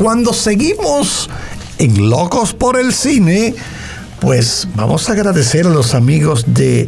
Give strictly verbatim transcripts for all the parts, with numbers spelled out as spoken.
cuando seguimos en Locos por el Cine, pues vamos a agradecer a los amigos de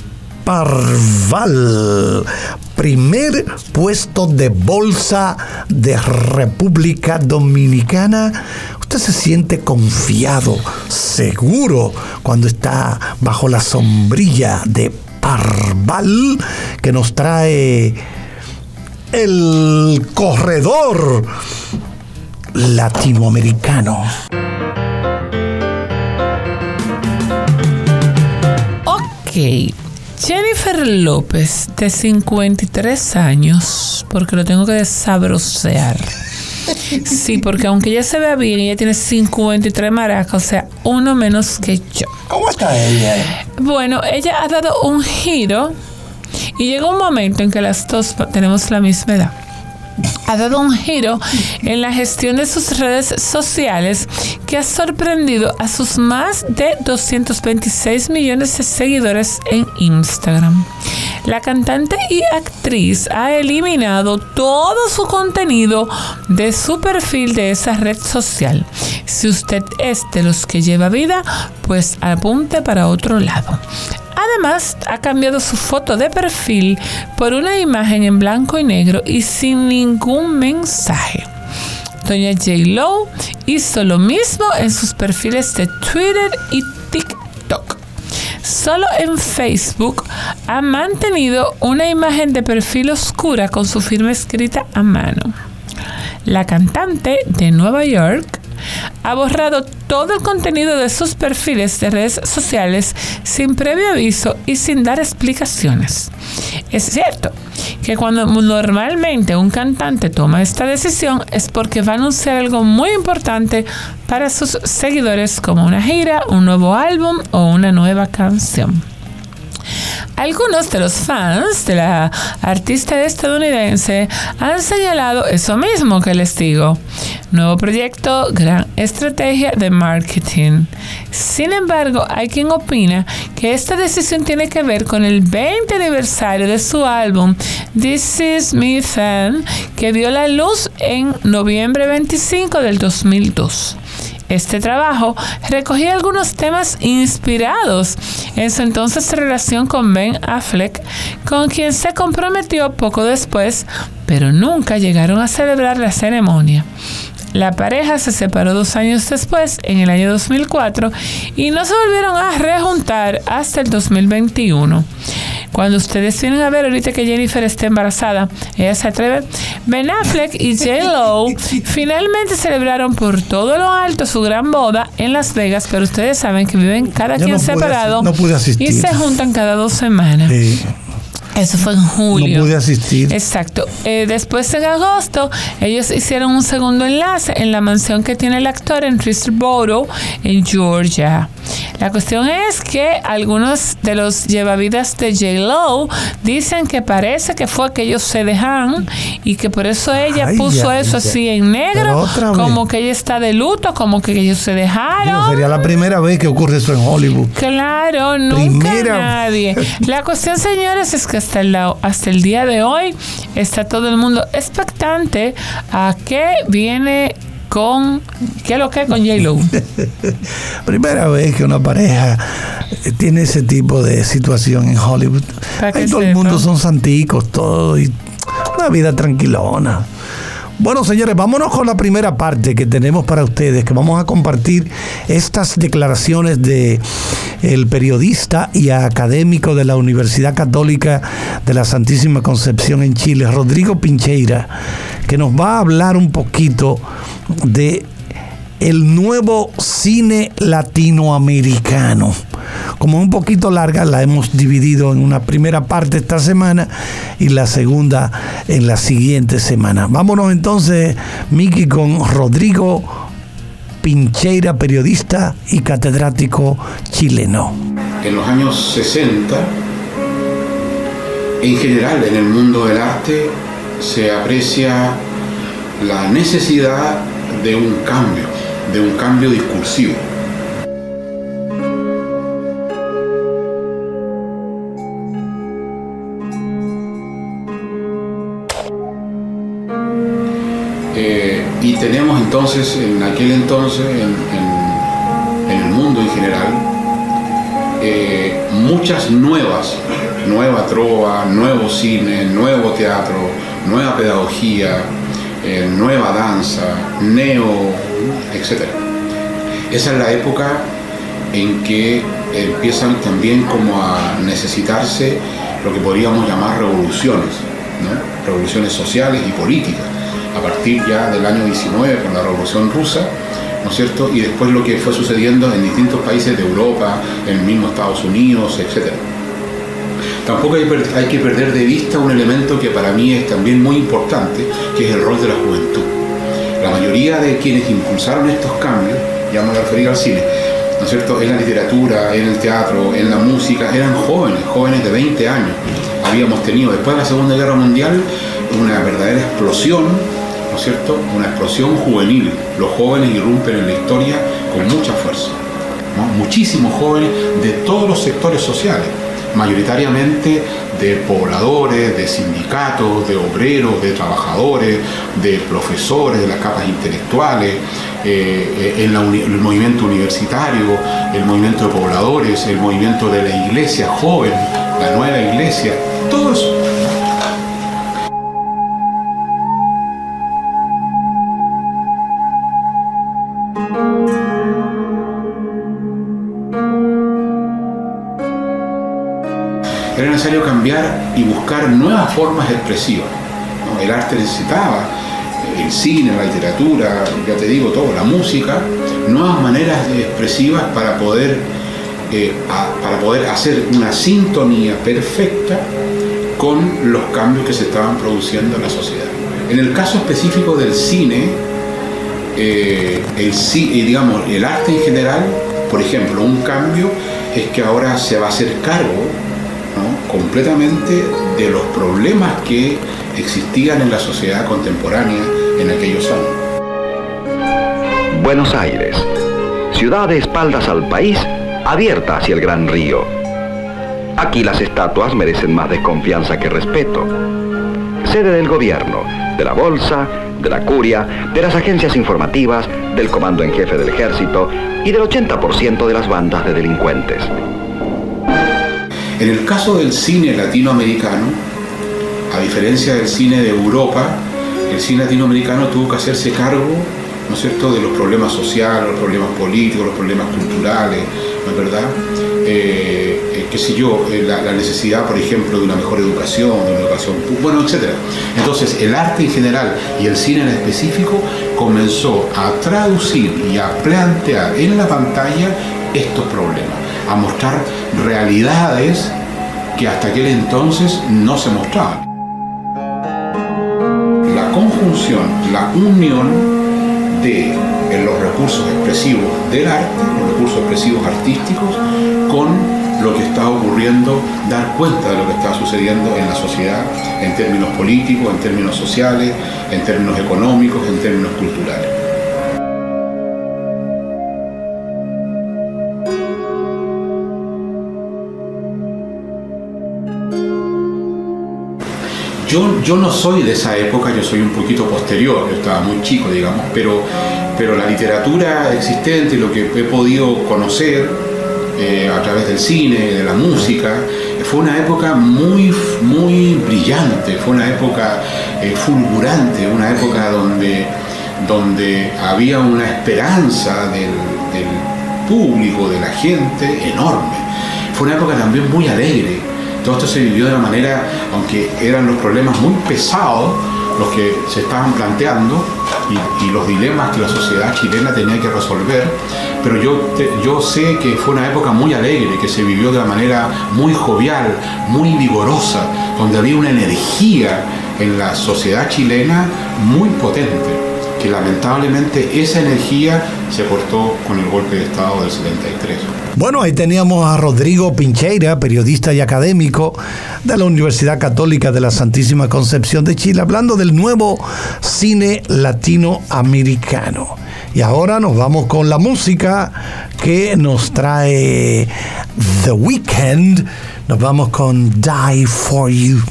Parval, primer puesto de bolsa de República Dominicana. Usted se siente confiado, seguro, cuando está bajo la sombrilla de Parval, que nos trae el corredor latinoamericano. Ok. Jennifer López, de cincuenta y tres años, porque lo tengo que desabrocear. Sí, porque aunque ella se vea bien, ella tiene cincuenta y tres maracas, o sea, uno menos que yo. ¿Cómo está ella? Bueno, ella ha dado un giro y llega un momento en que las dos tenemos la misma edad. Ha dado un giro en la gestión de sus redes sociales que ha sorprendido a sus más de doscientos veintiséis millones de seguidores en Instagram. La cantante y actriz ha eliminado todo su contenido de su perfil de esa red social. Si usted es de los que lleva vida, pues apunte para otro lado. Además, ha cambiado su foto de perfil por una imagen en blanco y negro y sin ningún mensaje. Doña J-Lo hizo lo mismo en sus perfiles de Twitter y TikTok. Solo en Facebook ha mantenido una imagen de perfil oscura con su firma escrita a mano. La cantante de Nueva York ha borrado todo el contenido de sus perfiles de redes sociales sin previo aviso y sin dar explicaciones. Es cierto que cuando normalmente un cantante toma esta decisión es porque va a anunciar algo muy importante para sus seguidores, como una gira, un nuevo álbum o una nueva canción. Algunos de los fans de la artista estadounidense han señalado eso mismo que les digo. Nuevo proyecto, gran estrategia de marketing. Sin embargo, hay quien opina que esta decisión tiene que ver con el veinte aniversario de su álbum This Is Me Fan, que vio la luz en noviembre veinticinco del dos mil dos. Este trabajo recogía algunos temas inspirados en su entonces relación con Ben Affleck, con quien se comprometió poco después, pero nunca llegaron a celebrar la ceremonia. La pareja se separó dos años después, en el año dos mil cuatro, y no se volvieron a rejuntar hasta el dos mil veintiuno. Cuando ustedes vienen a ver ahorita que Jennifer está embarazada, ella se atreve. Ben Affleck y J-Lo finalmente celebraron por todo lo alto su gran boda en Las Vegas, pero ustedes saben que viven cada Yo quien no pude separado asi- no pude asistir. y se juntan cada dos semanas. Sí. Eso fue en julio. No pude asistir. Exacto. Eh, después, en agosto, ellos hicieron un segundo enlace en la mansión que tiene el actor en Hillsborough, en Georgia. La cuestión es que algunos de los llevavidas de J-Lo dicen que parece que fue que ellos se dejan y que por eso ella Ay, puso ya, eso ya. así en negro, como que ella está de luto, como que ellos se dejaron. Digo, sería la primera vez que ocurre eso en Hollywood. Claro, nunca Primera. nadie. La cuestión, señores, es que hasta el, hasta el día de hoy está todo el mundo expectante a qué viene con, ¿qué es lo que es con J-Lo? Primera vez que una pareja tiene ese tipo de situación en Hollywood. Para que Ahí todo el sepa. mundo son santicos, todo, y una vida tranquilona. Bueno, señores, vámonos con la primera parte que tenemos para ustedes, que vamos a compartir estas declaraciones de el periodista y académico de la Universidad Católica de la Santísima Concepción en Chile, Rodrigo Pincheira, que nos va a hablar un poquito de el nuevo cine latinoamericano. Como es un poquito larga, la hemos dividido en una primera parte esta semana y la segunda en la siguiente semana. Vámonos entonces, Miki, con Rodrigo Pincheira, periodista y catedrático chileno. En los años sesenta, en general en el mundo del arte, se aprecia la necesidad de un cambio, de un cambio discursivo. Eh, y tenemos entonces, en aquel entonces, en, en, en el mundo en general, eh, muchas nuevas, nueva trova, nuevo cine, nuevo teatro, nueva pedagogía, eh, nueva danza, neo, etcétera. Esa es la época en que empiezan también como a necesitarse lo que podríamos llamar revoluciones, ¿no? Revoluciones sociales y políticas, a partir ya del año diecinueve con la Revolución Rusa, ¿no es cierto? Y después lo que fue sucediendo en distintos países de Europa, en el mismo Estados Unidos, etcétera. Tampoco hay, hay que perder de vista un elemento que para mí es también muy importante, que es el rol de la juventud. La mayoría de quienes impulsaron estos cambios, ya me voy a referir al cine, ¿no es cierto?, en la literatura, en el teatro, en la música, eran jóvenes, jóvenes de veinte años. Habíamos tenido después de la Segunda Guerra Mundial una verdadera explosión, ¿no es cierto?, una explosión juvenil. Los jóvenes irrumpen en la historia con mucha fuerza, ¿no? Muchísimos jóvenes de todos los sectores sociales, mayoritariamente de pobladores, de sindicatos, de obreros, de trabajadores, de profesores, de las capas intelectuales, eh, en la uni- el movimiento universitario, el movimiento de pobladores, el movimiento de la iglesia joven, la nueva iglesia, todo eso. Era necesario cambiar y buscar nuevas formas expresivas, ¿no? El arte necesitaba, el cine, la literatura, ya te digo todo, la música, nuevas maneras expresivas para poder, eh, a, para poder hacer una sintonía perfecta con los cambios que se estaban produciendo en la sociedad. En el caso específico del cine, eh, el, eh, digamos, el arte en general, por ejemplo, un cambio es que ahora se va a hacer cargo, ¿no?, completamente de los problemas que existían en la sociedad contemporánea en aquellos años. Buenos Aires, ciudad de espaldas al país, abierta hacia el gran río. Aquí las estatuas merecen más desconfianza que respeto. Sede del gobierno, de la bolsa, de la curia, de las agencias informativas, del comando en jefe del ejército y del ochenta por ciento de las bandas de delincuentes. En el caso del cine latinoamericano, a diferencia del cine de Europa, el cine latinoamericano tuvo que hacerse cargo, ¿no es cierto?, de los problemas sociales, los problemas políticos, los problemas culturales, ¿no es verdad? Eh, eh, qué sé yo, eh, la, la necesidad, por ejemplo, de una mejor educación, de una educación, bueno, etcétera. Entonces, el arte en general y el cine en específico comenzó a traducir y a plantear en la pantalla estos problemas, a mostrar realidades que hasta aquel entonces no se mostraban. La conjunción, la unión de en los recursos expresivos del arte, los recursos expresivos artísticos, con lo que está ocurriendo, dar cuenta de lo que está sucediendo en la sociedad en términos políticos, en términos sociales, en términos económicos, en términos culturales. Yo, yo no soy de esa época, yo soy un poquito posterior, yo estaba muy chico, digamos, pero, pero la literatura existente, lo que he podido conocer eh, a través del cine, de la música, fue una época muy, muy brillante, fue una época eh, fulgurante, una época donde, donde había una esperanza del, del público, de la gente, enorme. Fue una época también muy alegre. Todo esto se vivió de una manera, aunque eran los problemas muy pesados los que se estaban planteando y, y los dilemas que la sociedad chilena tenía que resolver, pero yo, te, yo sé que fue una época muy alegre, que se vivió de una manera muy jovial, muy vigorosa, donde había una energía en la sociedad chilena muy potente, que lamentablemente esa energía se cortó con el golpe de Estado del setenta y tres. Bueno, ahí teníamos a Rodrigo Pincheira, periodista y académico de la Universidad Católica de la Santísima Concepción de Chile, hablando del nuevo cine latinoamericano. Y ahora nos vamos con la música que nos trae The Weeknd. Nos vamos con Die For You.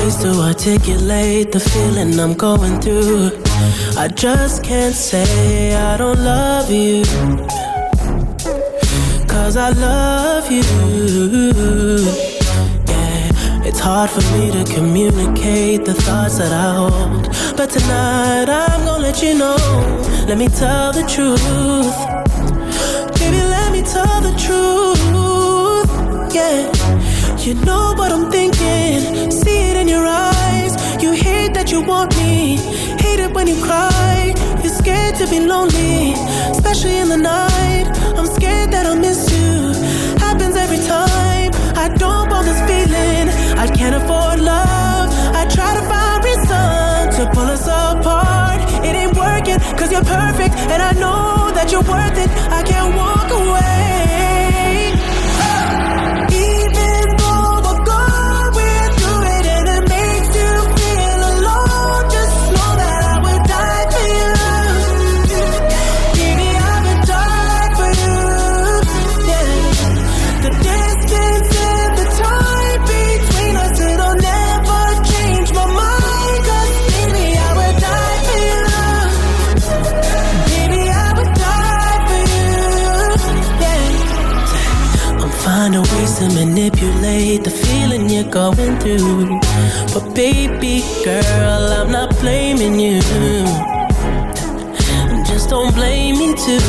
ways to articulate the feeling I'm going through. I just can't say I don't love you, 'cause I love you. Yeah, it's hard for me to communicate the thoughts that I hold, but tonight I'm gonna let you know. Let me tell the truth. Baby, let me tell the truth. Yeah, you know what I'm thinking. See it in your eyes. You hate that you want me. Hate it when you cry. You're scared to be lonely, especially in the night. I'm scared that I'll miss you. Happens every time. I don't want this feeling. I can't afford love. I try to find reason to pull us apart. It ain't working, 'cause you're perfect, and I know that you're worth it. I can't walk away. Even though we're going through it and it makes you feel alone, just know that I would die for you. Baby, I would die for you. Yeah. The distance and the time between us, it'll never change my mind. 'Cause baby, I would die for you. Baby, I would die for you. Yeah. I'm finding ways to manipulate the feeling you're going through, but baby girl, I'm not blaming you. Just don't blame me too.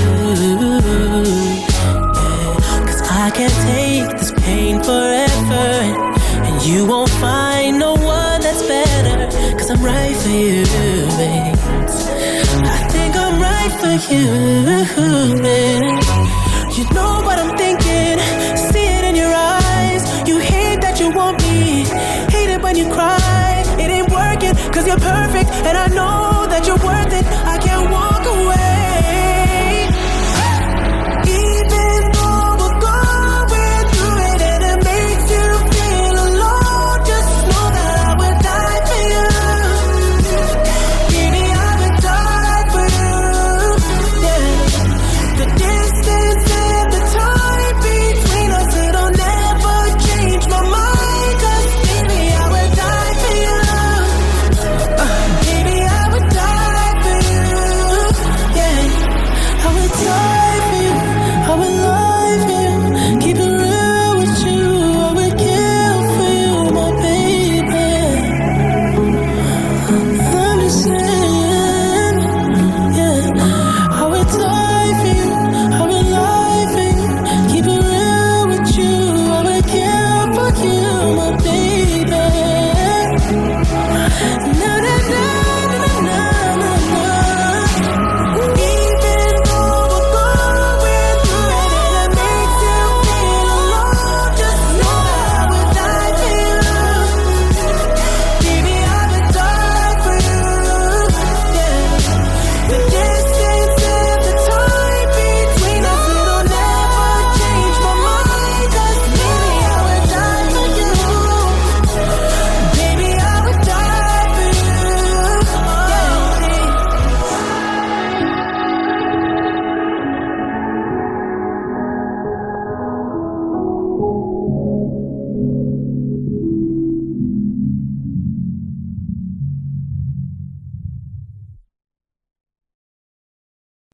Yeah. 'Cause I can't take this pain forever, and you won't find no one that's better. 'Cause I'm right for you, babe. I think I'm right for you, man. You know what I'm thinking. See it in your eyes. You hate that you want me. Hate it when you cry. It ain't working, 'cause you're perfect, and I know that you're worth it. I can't walk away. Even though we're going through it and it makes you feel alone, just know that I would die for you. Baby, I would die for you. Yeah. The distance and the time between us, it'll never change my mind. 'Cause baby, I would die for you. Uh, baby, I would die for you. Yeah, I would die for you. I would love